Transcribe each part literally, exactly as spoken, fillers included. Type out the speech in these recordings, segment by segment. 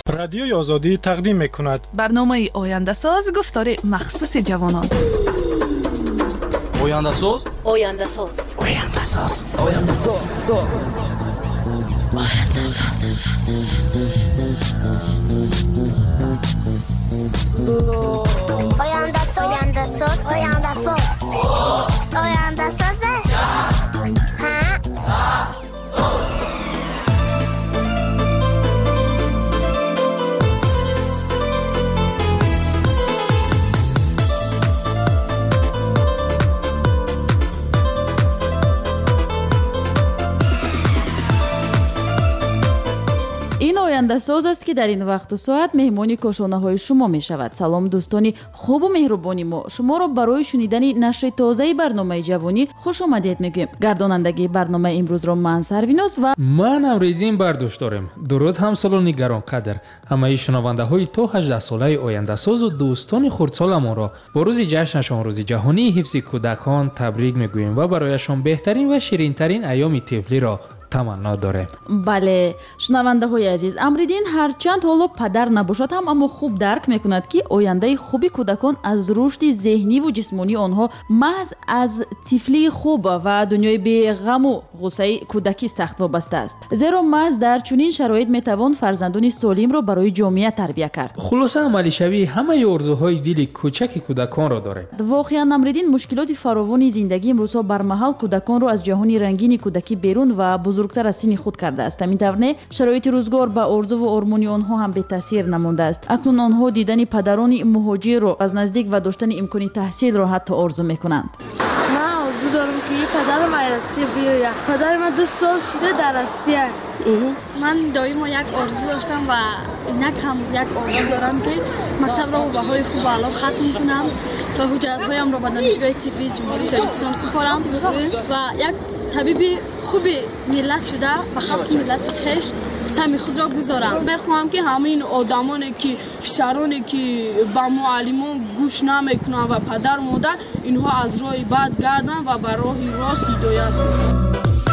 رادیوی آزادی تقدیم می‌کند برنامه آینده ساز گفتار مخصوص جوانان. آینده ساز آینده ساز آینده ساز آینده ساز آینده ساز آینده ساز آینده ساز آینده ساز آینده ساز این آینده ساز است که در این وقت و ساعت مهمانی کاشانه های شما می شود. سلام دوستانی خوب و مهربانی، ما شما را برای شنیدن نشر تازه برنامه جوانی خوش آمدید میگویم. گردانندگی برنامه امروز را من سرویناس و من امریدین برداشت دارم. درود همسالان گرانقدر همه شنونده های تا هجده ساله آینده ساز و دوستان خردسالمان را با روز جشنشان روز جهانی حفظ کودکان تبریک میگوییم و برایشان بهترین و شیرین ترین ایام طفلی را تمنا داره. بله شنونده های عزیز، امریدین هرچند حالا پدر نباشد هم اما خوب درک میکند که آینده خوبی کودکان از رشد ذهنی و جسمانی آنها محض از طفلی خوب و دنیای بی غم و غصه کودکی سخت وابسته است. زیرا محض در چنین شرایط میتوان فرزندان سالم را برای جامعه تربیت کرد. خلاصه عملی شوی همه آرزوهای دل کوچک کودکان را داره. واقعا امریدین مشکلات فراوان زندگی امروزها بر محل کودکان را از جهان رنگین کودکی بیرون و بزرگتر از سن خود کرده است. همین طور شرایط روزگار با آرزو و آرمانی آنها هم به تاثیر نمانده است. اکنون آنها دیدن پدران مهاجر را از نزدیک و داشتن امکان تحصیل را حتی آرزو میکنند. من آرزو دارم که یه پدرم روسیه بیاید. پدر من دو سال شده در روسیه. من دائما یک آرزو داشتم و اینک هم یک آرزو دارم که مکتب را با بهای خوب و علا ختم کنم تا حجرهایم را به دانشگاه طبی جمهوری تاجیکستان سپارم و یک طبیب خوبی ملت شده و خلق ملت خیش سمی خود را گذارم. بخواهم که همه این آدمانی که پسرانی که با معلمان گوش نمیکنن و پدر مادر اینها از راه بد گردن و به راه راست هدایت کنند.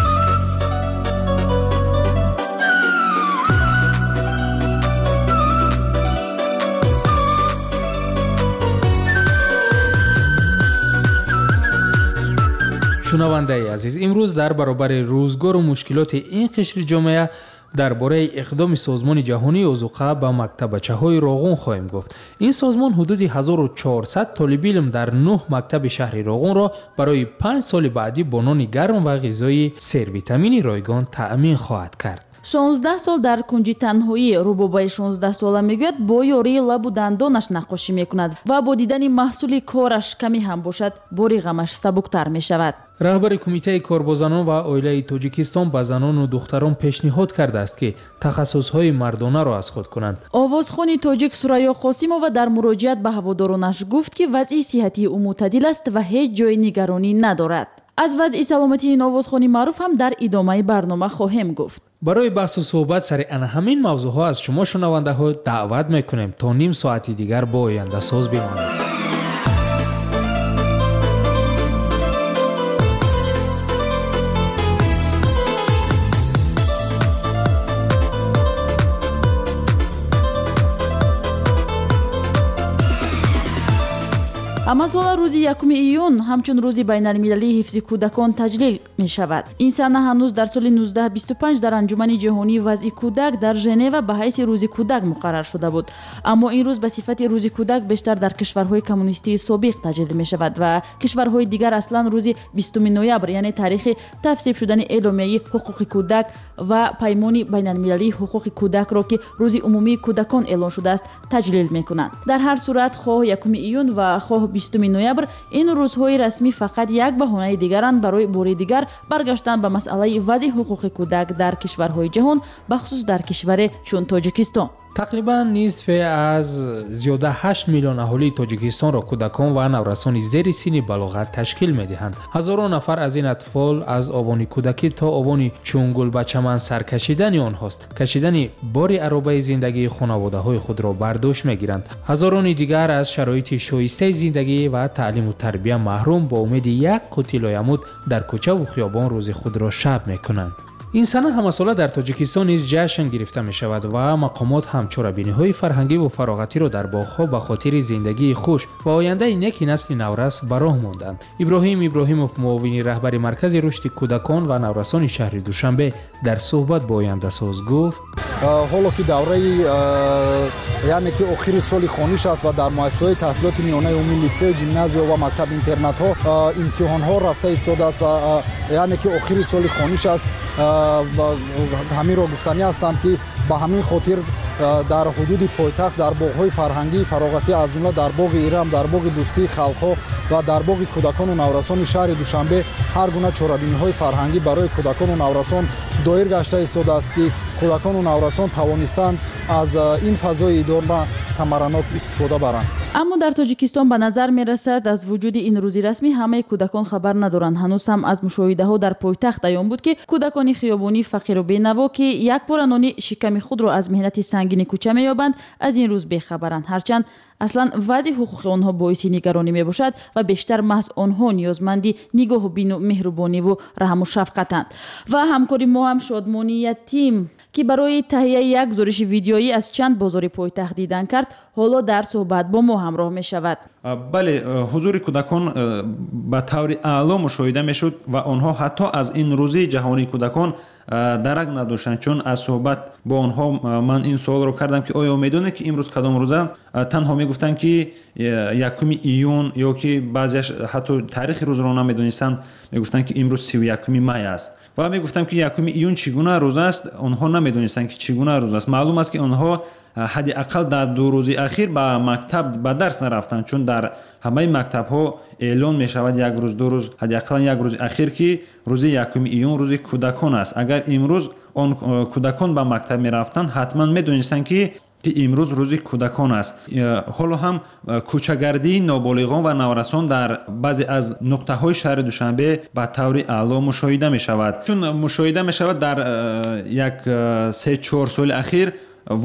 شنونده عزیز، امروز در برابر روزگار و مشکلات این قشر جامعه درباره اقدام سازمان جهانی اوزوقه به مکتبچه‌های راغون خواهیم گفت. این سازمان حدود هزار و چهارصد طالب علم در نه مکتب شهر راغون را برای پنج سال بعدی با نان گرم و غذای سرویتامینی رایگان تأمین خواهد کرد. شانزده سال در کنج تنهایی روبابای شانزده ساله میگوید با یاری لب و دندانش نقاشی میکند و با دیدن محصول کارش کمی هم باشد باری غمش سبکتر میشود. رهبر کمیته کاربازان و عائله تاجیکستان به زنان و دختران پیشنهاد کرده است که تخصصهای مردانه را از خود کنند. آوازخوان تاجیک سوریا قاسیمووا در مراجعت به هوادارانش گفت که وضع صحتی او معتدل است و هیچ جای نگرانی ندارد. از وضع سلامتی این آوازخوان معروف هم در ادامه برنامه خواهیم گفت. برای بحث و صحبت سر ان همین موضوع ها از شما شنونده ها دعوت میکنیم تا نیم ساعتی دیگر با آینده ساز بمانید. اما سال روز یکم ایون همچون روز بین المللی حفظ کودکان تجلیل می شود. این سنه هنوز در سال نوزده بیست و پنج در انجمن جهانی وضع کودک در ژنو به حیث روز کودک مقرر شده بود. اما این روز به صفت روز کودک بیشتر در کشورهای کمونیستی سابق تجلیل می شود و کشورهای دیگر اصلا روز بیستم نوامبر یعنی تاریخ تصویب شدن اعلامیه حقوق کودک و پیمان بین المللی حقوق کودک را که روز عمومی کودکان اعلان شده است تجلیل می کنند. در هر صورت خواه یکم ایون و خواه بیستم نوامبر این روزهای رسمی فقط یک بهانه دیگرند برای بار دیگر برگشتن به مسئله وضع حقوق کودک در کشورهای جهان بخصوص در کشور چون تاجیکستان. تقریبا نصف از زیاده هشت میلیون اهالی تاجیکستان را کودکان و نورسان زیر سن بلاغت تشکیل می‌دهند. هزاران نفر از این اطفال از آوان کودکی تا آوان چونگل به چمن سرکشیدن آنهاست. کشیدن بار عرابه زندگی خانواده‌های خود را برداشت می‌گیرند. هزاران دیگر از شرایط شایسته زندگی و تعلیم و تربیت محروم با امید یک قوت لایموت در کوچه و خیابان روز خود را شب می‌کنند. این سنه همساله در تاجیکستان نیز جشن گرفته می شود و مقامات هم چرابینی‌های فرهنگی و فراغتی را در باغ‌ها به خاطر زندگی خوش و آینده یک نسل نورس به راه ماندند. ابراهیم ابراهیموف، معاون رهبر مرکز رشد کودکان و نورسان شهر دوشنبه، در صحبت با آینده ساز گفت: حالا که دوره یعنی که آخر سال خونیش است و در مؤسسه‌های تحصیلات میانه عمومی لیسه، گیمنازیوم و مکتب اینترنت ها امتحان ها رفته ایستاده است و یعنی که آخر سال خونیش است. همین را گفتنی هستم که به همین خاطر در حدود پایتخت در باغ‌های فرهنگی فراغتی از جمله در باغ ایران، در باغ دوستی خلق‌ها و در باغ کودکان و نورسان شهر دوشنبه هر گونه چاره‌بینی‌های فرهنگی برای کودکان و نورسان دایر گشته ایستاده است که کودکان و نورسان توانستند از این فضای اداره ثمرناک استفاده برند. اما در تاجیکستان به نظر می رسد از وجود این روزی رسمی همه کودکان خبر ندارند. هنوز هم از مشاهده ها در پایتخت عیان بود که کودکان خیابانی فقیر و بینوا که یک بار نان شکم خود را از مهنت سنگین کوچه می یابند از این روز بیخبرند، هرچند اصلا وضع حقوق آنها باعث نگرانی می باشد و بیشتر محض آنها نیازمندی نگاه و بین و مهربانی و رحم و شفقتند. و همکاری ما هم شادمانی یتیم که برای تهیه یک گزارش ویدیویی از چند بازار پایتخت دیدن کرد، حالا در صحبت با ما همراه می شود. بله، حضور کودکان به طور اعلی مشاهده می شد و آنها حتی از این روزی جهانی کودکان درک نداشتند، چون از صحبت با آنها من این سوال رو کردم که آیا میدونه که امروز کدام روز است؟ تنها می گفتند که یکم ایون یا که بعضیش حتی تاریخ روز رو نمیدونستند، می گفتند که امروز سی و یکم می است. و می گفتم که یکم ایون چگونه روز است، آنها نمیدونستند که چگونه روز است. معلوم است که آنها حداقل در دو روز اخیر به مکتب به درس نرفتند، چون در همه مکتب ها اعلان می شود یک روز دو روز حداقل یک روز اخیر که روز یکم ایون روز کودکان است. اگر امروز آن کودکان به مکتب می رفتند حتما می دونستند که که امروز روز کودکان است. حالا هم کوچه‌گردی نابالغان و نورسان در بعضی از نقطه های شهر دوشنبه به طور اعلی مشاهده می شود، چون مشاهده می شود در یک سه چهار سال اخیر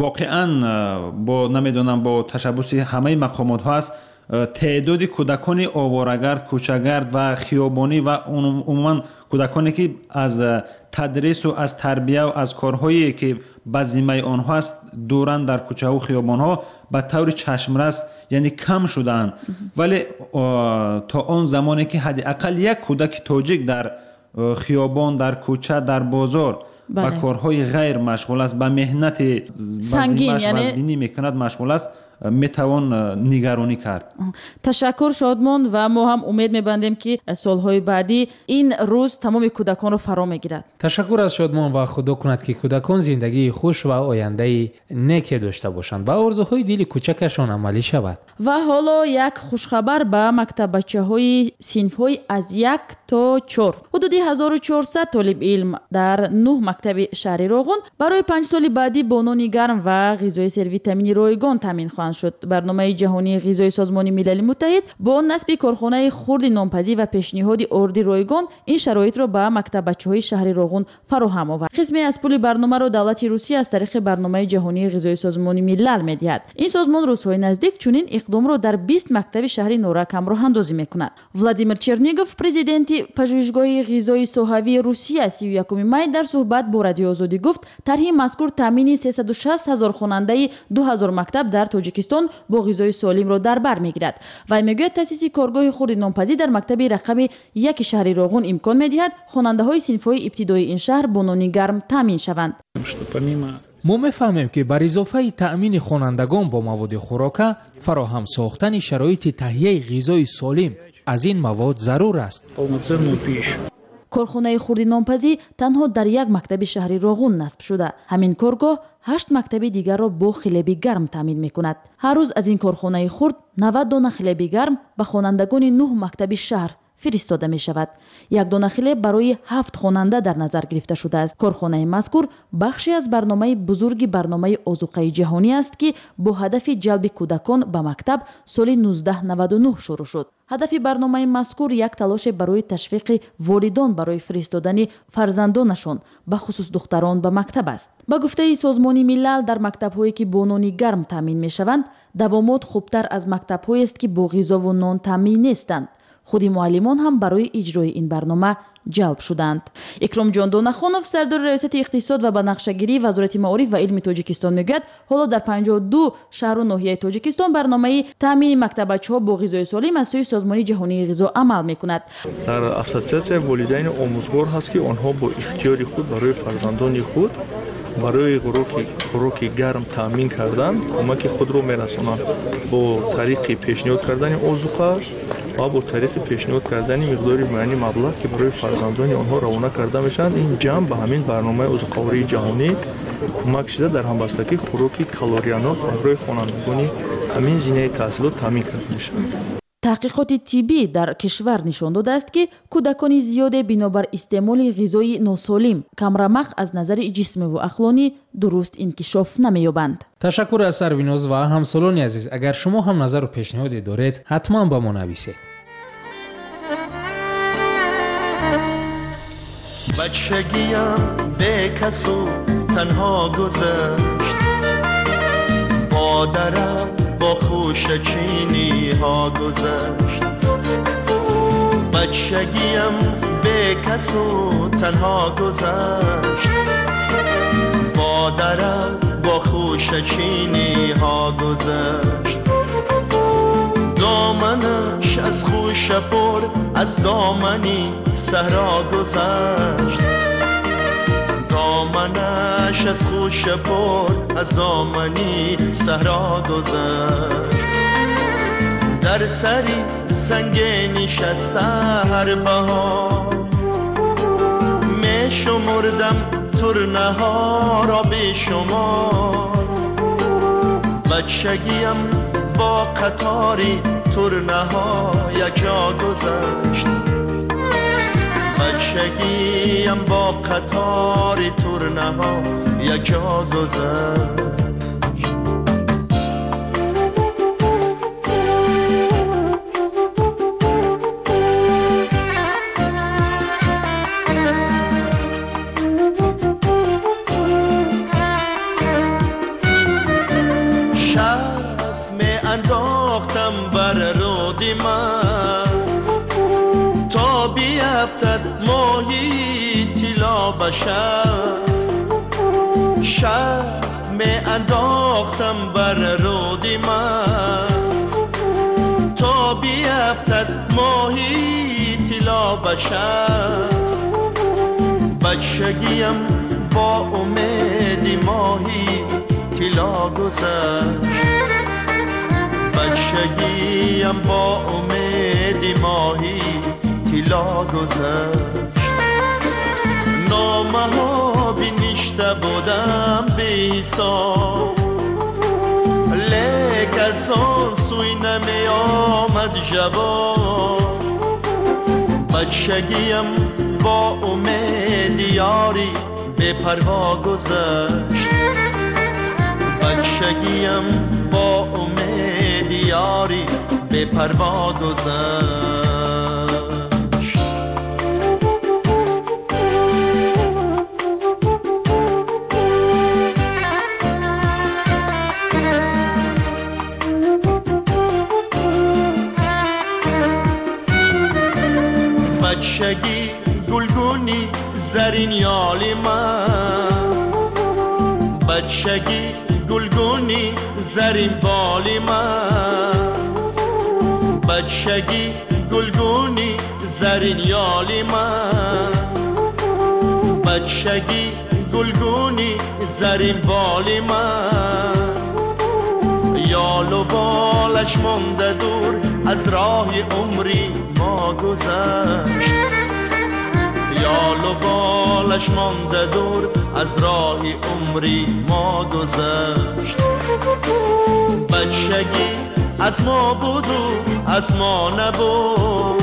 واقعا با نمیدونم با تشبث همه مقامات ها است، تعداد کودکان آواره‌گرد، کوچه‌گرد و خیابانی و عموما کودکانی که از تدریس و از تربیه و از کارهایی که به ذمه آنها است دوران در کوچه و خیابان ها به طور چشمرس یعنی کم شدند. ولی تا آن زمانی که حداقل یک کودک تاجیک در خیابان، در کوچه، در بازار با کارهای غیر مشغول است، به مهنت سنگین یعنی میکند مشغول است، میتوان نگرانی کرد. تشکر شادمان و ما هم امید میبندیم که سالهای بعدی این روز تمام کودکان رو فرا میگیرد. تشکر از شادمان و خدا کند که کودکان زندگی خوش و آینده نیکی داشته باشند و آرزوهای دل کوچکشان عملی شود. و حالا یک خوشخبر به مکتب بچه های صنف های از یک تا چهار. حدودی هزار و چهارصد طالب علم در نه مکتب شهر راغون برای پنج سال بعدی با نان گرم و غذای سروی تامین رایگان تامین خواهند شد. برنامه جهانی غذای سازمان ملل متحد با نصب کارخانه خرد نانپزی و پیشنهاد اردی رایگان این شرایط را به مکتب بچه‌های شهر راغون فراهم آورد. قسمی از پول برنامه را دولت روسیه از طریق برنامه جهانی غذای سازمان ملل می‌دهد. این سازمان روزهای نزدیک چنین اقدام را در بیست مکتب شهر نورک راه اندازی می‌کند. ولادیمیر چرنیگوف، پرزیدنت پژوهشگاه غذای سوهوی روسیه، سی و یکم می در صحبت با رادیو آزادی گفت طرح مذکور تامین سیصد و شصت هزار خواننده دو هزار مکتب در تاجیکستان با غذای سالم را در بر میگیرد و میگوید تاسیس کارگاه خرد نانپزی در مکتب رقم یک شهر راغون امکان میدهد خواننده های صنف‌های ابتدایی این شهر با نان گرم تامین شوند. ما میفهمیم که بر اضافه تأمین خوانندگان با مواد خوراک، فراهم ساختن شرایط تهیه غذای سالم از این مواد ضرور است. کارخانه خرد نانپزی تنها در یک مکتب شهر راغون نصب شده. همین کارگاه هشت مکتب دیگر را با خلبی گرم تامین میکند. هر روز از این کارخانه خرد نود دانه خلبی گرم به خوانندگان نه مکتب شهر فرستاده می شود. یک دانه خلب برای هفت خواننده در نظر گرفته شده است. کارخانه مذکور بخشی از برنامه بزرگ برنامه آذوقه جهانی است که با هدف جلب کودکان به مکتب سال نوزده نود و نه شروع شد. هدف برنامه مذکور یک تلاش برای تشویق والدان برای فرستادن فرزندانشان به خصوص دختران به مکتب است. با گفته سازمان ملل در مکتب‌هایی که با نان گرم تامین می‌شوند، دوامات خوبتر از مکتب‌هایی است که با غذا و نان تامین نیستند. خودی معلمان هم برای اجرای این برنامه ҷалб шуданд. икромҷон донахонов сардори раёсати иқтисод ва банақшагирии вазорати маориф ва илми тоҷикистон мегӯяд ҳоло дар панҷоҳ ду шаҳру ноҳияи тоҷикистон барномаи таъмини мактабачиҳо бо ғизои солим аз сӯи созмони ҷаҳонии ғизо амал мекунад. дар ассотсиатсияи волидайни омӯзгор ҳаст ки онҳо бо ихтиёри худ барои фарзандони худ барои хӯроки гарм таъмин кардан кӯмаки худро мерасонанд бо тариқи пешниҳод кардани озуқа ва бо тариқи пешниҳод кардани миқдори муайяни маблағ ки барои фарзандони онҳо равона карда мешаванд. ин ҷамъ ба ҳамин барномаи озуқавории ҷаҳонӣ кӯмак шуда дар ҳамбастагӣ хӯроки калориянок барои хонандагони ҳамин зинаи таҳсилот таъмин карда мешаванд. таҳқиқоти тиббӣ дар кишвар нишон додааст ки кӯдакони зиёде бинобар истеъмоли ғизои носолим камрамақ аз назари ҷисмиву ақлонӣ дуруст инкишоф намеёбанд. ташаккур аз Сарвиноз ва ҳамсолони азиз. агар шумо ҳам назару пешниҳоде доред ҳатман ба мо нависед. بچگیم به کسو تنها گذشت مادرم با خوشه چینی ها گذشت بچگیم به کسو تنها گذشت مادرم با خوشه چینی ها گذشت دامنش از خوشه پر از دامنی صحرا گذشت دامنش از خوشه پر از دامنی صحرا گذشت در سری سنگ نشسته هر بهار می شمردم ترنه ها را بی شمار بچگیم با قطاری ترنه ها یک جا گذشت بچگیم با قطار ترنه ها یک جا گذشت شست می انداختم بر رود مست تا بیفتد ماهی طلا به شست شست می انداختم بر رود مست تا بیفتد ماهی طلا به شست بچگیم با امید ماهی طلا گذشت بچگیم با امید ماهی طلا گذشت نامه ها بنوشته بودم بی حساب لیک از آن سوی نمی آمد جواب بچگیم با امید یاری به پروا گذشت بچگیم با امید یاری به پروا گذشت بچگی گلگونی زرین یالی من بچگی گلگونی زرین بالی من بچگی گلگونی زرین یالی من بچگی گلگونی زرین بالی من یال و بالش مانده دور از راه عمری ما گذشت یال و بالش مانده دور از راه عمری ما گذشت بچگی از ما بود و از ما نبود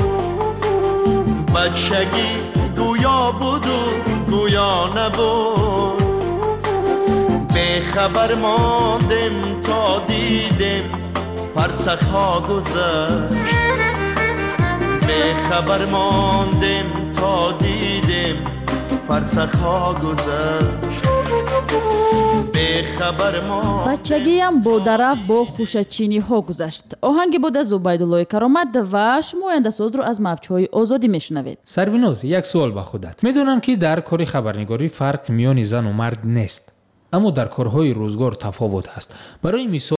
بچگی گویا بود و گویا نبود به خبر ماندیم تا دیدیم فرسخ ها گذشت به خبر ماندیم تا دیدیم فرسخ ها گذشت بخبر ما بچگیم با درف با خوشچینی ها گذشت. آهنگ بود از عبیدالله کرامت و شماینده ساز رو از موجهای آزادی میشنوید. سربیناز، یک سوال با خودت. میدونم که در کار خبرنگاری فرق میان زن و مرد نیست، اما در کارهای روزگار تفاوت هست. برای مثال